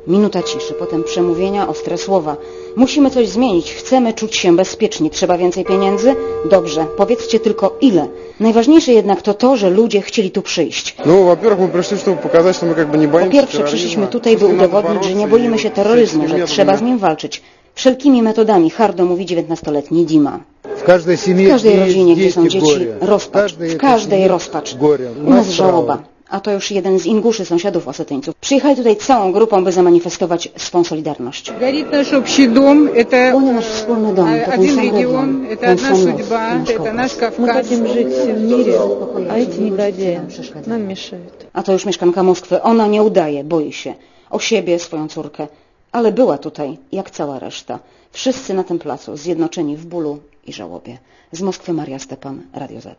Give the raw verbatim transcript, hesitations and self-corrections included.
Minuta ciszy, potem przemówienia, ostre słowa. Musimy coś zmienić, chcemy czuć się bezpiecznie. Trzeba więcej pieniędzy? Dobrze, powiedzcie tylko ile. Najważniejsze jednak to to, że ludzie chcieli tu przyjść. No, po pierwsze, przyszliśmy tutaj, by udowodnić, że nie boimy się terroryzmu, że trzeba z nim walczyć. Wszelkimi metodami, hardo mówi dziewiętnastoletni Dima. W każdej, w każdej rodzinie, gdzie są dzieci, rozpacz. W każdej rozpacz. U nas żałoba. A to już jeden z Inguszy, sąsiadów osetyńców. Przyjechali tutaj całą grupą, by zamanifestować swą solidarność. Płonie nasz wspólny dom, to ten sam region, ten sam los, nasz Kaukaz. My хотим żyć w мире, a эти негодяи nam мешают. A to już mieszkanka Moskwy. Ona nie udaje, boi się. O siebie, swoją córkę. Ale była tutaj, jak cała reszta. Wszyscy na tym placu, zjednoczeni w bólu i żałobie. Z Moskwy Maria Stepan, Radio Z.